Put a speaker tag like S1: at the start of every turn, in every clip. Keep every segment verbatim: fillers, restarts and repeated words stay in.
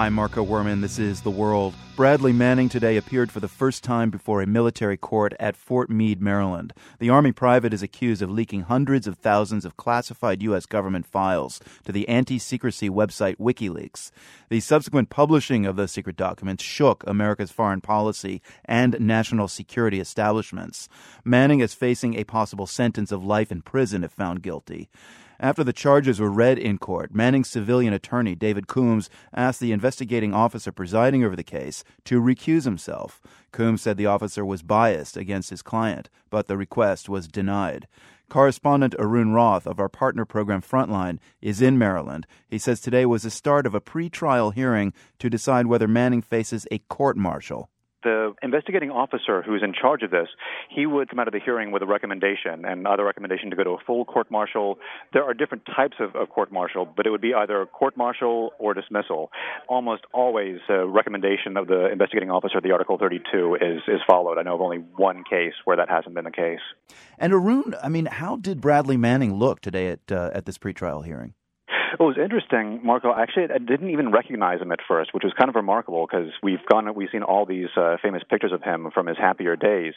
S1: Hi, Marco Werman. This is The World. Bradley Manning today appeared for the first time before a military court at Fort Meade, Maryland. The Army private is accused of leaking hundreds of thousands of classified U S government files to the anti-secrecy website WikiLeaks. The subsequent publishing of those secret documents shook America's foreign policy and national security establishments. Manning is facing a possible sentence of life in prison if found guilty. After the charges were read in court, Manning's civilian attorney, David Coombs, asked the investigating officer presiding over the case to recuse himself. Coombs said the officer was biased against his client, but the request was denied. Correspondent Arun Roth of our partner program Frontline is in Maryland. He says today was the start of a pre-trial hearing to decide whether Manning faces a court-martial.
S2: The investigating officer who's in charge of this, he would come out of the hearing with a recommendation, and either recommendation to go to a full court-martial. There are different types of, of court-martial, but it would be either court-martial or dismissal. Almost always a recommendation of the investigating officer, the Article thirty-two, is, is followed. I know of only one case where that hasn't been the case.
S1: And Arun, I mean, how did Bradley Manning look today at uh, at this pretrial hearing?
S2: It was interesting, Marco. Actually, I didn't even recognize him at first, which was kind of remarkable because we've gone, we've seen all these uh, famous pictures of him from his happier days,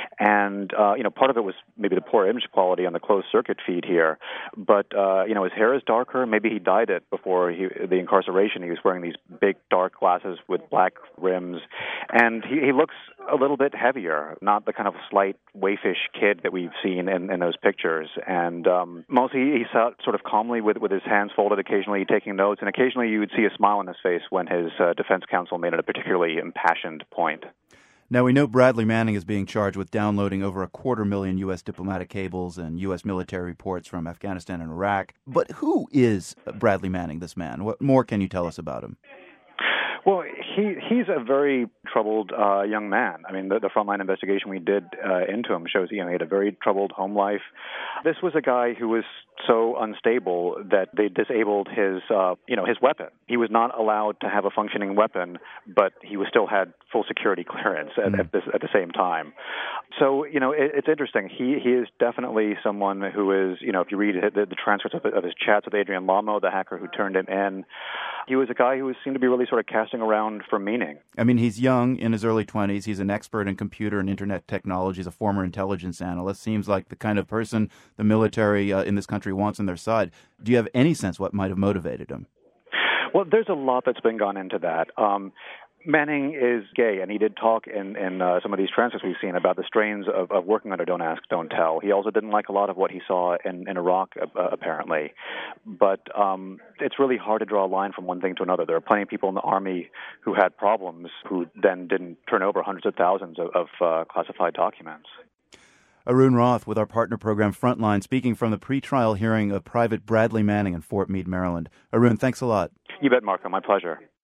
S2: and uh, you know, part of it was maybe the poor image quality on the closed circuit feed here. But uh, you know, his hair is darker. Maybe he dyed it before he, the incarceration. He was wearing these big dark glasses with black rims, and he, he looks a little bit heavier, not the kind of slight waifish kid that we've seen in, in those pictures. And um, mostly he sat sort of calmly with, with his hands folded, occasionally taking notes, and occasionally you would see a smile on his face when his uh, defense counsel made it a particularly impassioned point.
S1: Now, we know Bradley Manning is being charged with downloading over a quarter million U S diplomatic cables and U S military reports from Afghanistan and Iraq. But who is Bradley Manning, this man? What more can you tell us about him?
S2: Well, he he's a very troubled uh, young man. I mean, the, the frontline investigation we did uh, into him shows you know, he had a very troubled home life. This was a guy who was so unstable that they disabled his, uh, you know, his weapon. He was not allowed to have a functioning weapon, but he was still had full security clearance at, mm. at, this, at the same time. So, you know, it, it's interesting. He he is definitely someone who is, you know, if you read the, the transcripts of, of his chats with Adrian Lamo, the hacker who turned him in, he was a guy who seemed to be really sort of casting around for meaning.
S1: I mean, he's young, in his early twenties. He's an expert in computer and internet technology. He's a former intelligence analyst. Seems like the kind of person the military uh, in this country wants on their side. Do you have any sense what might have motivated him?
S2: Well, there's a lot that's been gone into that. Um, Manning is gay, and he did talk in, in uh, some of these transcripts we've seen about the strains of, of working under Don't Ask, Don't Tell. He also didn't like a lot of what he saw in, in Iraq, uh, apparently. But um, it's really hard to draw a line from one thing to another. There are plenty of people in the Army who had problems who then didn't turn over hundreds of thousands of, of uh, classified documents.
S1: Arun Roth with our partner program Frontline, speaking from the pretrial hearing of Private Bradley Manning in Fort Meade, Maryland. Arun, thanks a lot.
S2: You bet, Marco. My pleasure.